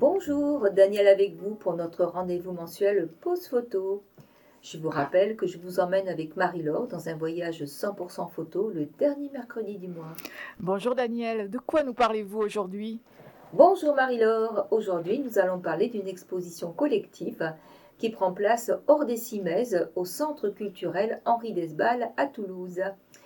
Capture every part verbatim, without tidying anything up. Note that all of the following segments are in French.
Bonjour, Daniel avec vous pour notre rendez-vous mensuel Pause Photo. Je vous rappelle que je vous emmène avec Marie-Laure dans un voyage cent pour cent photo le dernier mercredi du mois. Bonjour Daniel, de quoi nous parlez-vous aujourd'hui ? Bonjour Marie-Laure, aujourd'hui nous allons parler d'une exposition collective qui prend place hors des Cimaises au Centre culturel Henri Desballes à Toulouse.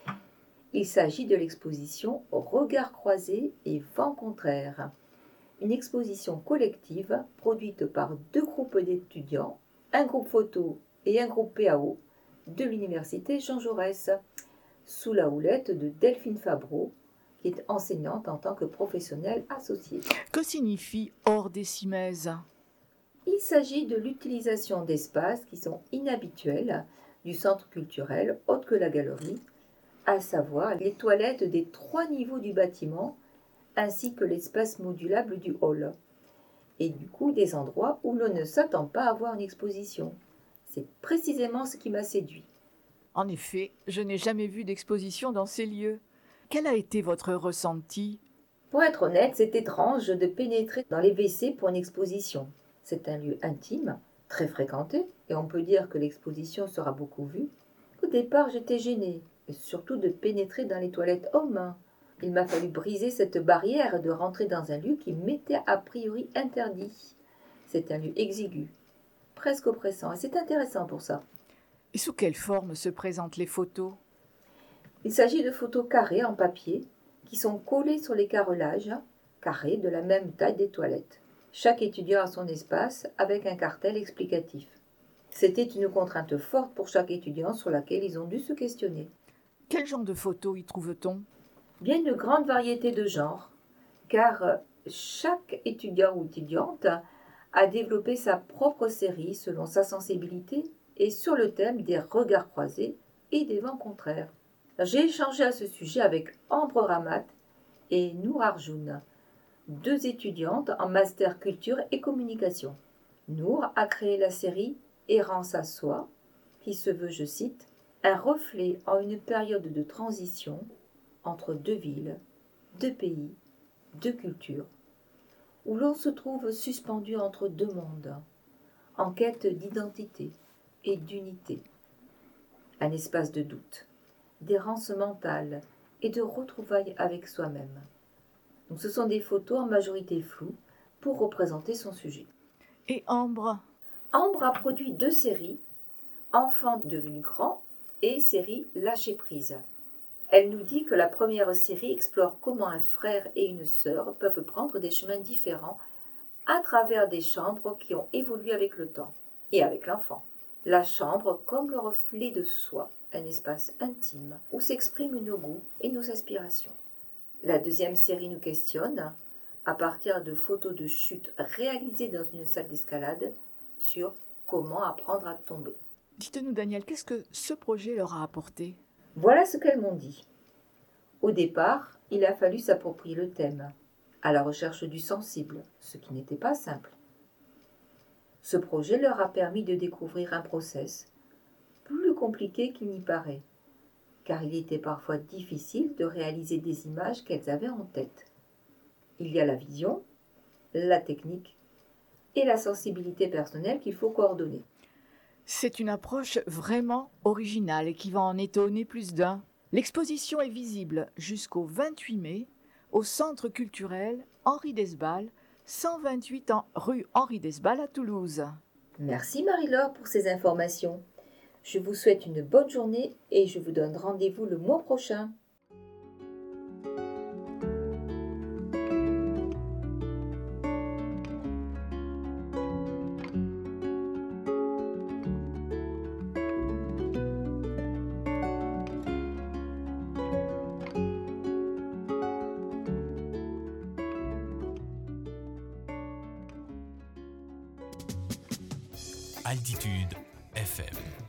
Il s'agit de l'exposition Regards croisés et vent contraire. Une exposition collective produite par deux groupes d'étudiants, un groupe photo et un groupe P A O de l'université Jean Jaurès, sous la houlette de Delphine Fabreau, qui est enseignante en tant que professionnelle associée. Que signifie hors des Cimaises ? Il s'agit de l'utilisation d'espaces qui sont inhabituels du centre culturel autre que la galerie, à savoir les toilettes des trois niveaux du bâtiment ainsi que l'espace modulable du hall, et du coup des endroits où l'on ne s'attend pas à voir une exposition. C'est précisément ce qui m'a séduit. En effet, je n'ai jamais vu d'exposition dans ces lieux. Quel a été votre ressenti ? Pour être honnête, c'est étrange de pénétrer dans les W C pour une exposition. C'est un lieu intime, très fréquenté, et on peut dire que l'exposition sera beaucoup vue. Au départ, j'étais gênée, et surtout de pénétrer dans les toilettes hommes. Il m'a fallu briser cette barrière de rentrer dans un lieu qui m'était a priori interdit. C'est un lieu exigu, presque oppressant, et c'est intéressant pour ça. Et sous quelle forme se présentent les photos ? Il s'agit de photos carrées en papier qui sont collées sur les carrelages, carrés de la même taille des toilettes. Chaque étudiant a son espace avec un cartel explicatif. C'était une contrainte forte pour chaque étudiant sur laquelle ils ont dû se questionner. Quel genre de photos y trouve-t-on ? Bien une grande variété de genres, car chaque étudiant ou étudiante a développé sa propre série selon sa sensibilité et sur le thème des regards croisés et des vents contraires. J'ai échangé à ce sujet avec Ambre Ramat et Nour Arjoun, deux étudiantes en master culture et communication. Nour a créé la série Errance à soi, qui se veut, je cite, un reflet en une période de transition entre deux villes, deux pays, deux cultures, où l'on se trouve suspendu entre deux mondes, en quête d'identité et d'unité. Un espace de doute, d'errance mentale et de retrouvailles avec soi-même. Donc ce sont des photos en majorité floues pour représenter son sujet. Et Ambre ? Ambre a produit deux séries, Enfants devenus grands et série Lâcher prise. Elle nous dit que la première série explore comment un frère et une sœur peuvent prendre des chemins différents à travers des chambres qui ont évolué avec le temps et avec l'enfant. La chambre comme le reflet de soi, un espace intime où s'expriment nos goûts et nos aspirations. La deuxième série nous questionne, à partir de photos de chute réalisées dans une salle d'escalade, sur comment apprendre à tomber. Dites-nous Daniel, qu'est-ce que ce projet leur a apporté ? Voilà ce qu'elles m'ont dit. Au départ, il a fallu s'approprier le thème, à la recherche du sensible, ce qui n'était pas simple. Ce projet leur a permis de découvrir un process plus compliqué qu'il n'y paraît, car il était parfois difficile de réaliser des images qu'elles avaient en tête. Il y a la vision, la technique et la sensibilité personnelle qu'il faut coordonner. C'est une approche vraiment originale et qui va en étonner plus d'un. L'exposition est visible jusqu'au vingt-huit mai au Centre culturel Henri Desballes, cent vingt-huit rue Henri Desballes à Toulouse. Merci Marie-Laure pour ces informations. Je vous souhaite une bonne journée et je vous donne rendez-vous le mois prochain. Altitude F M.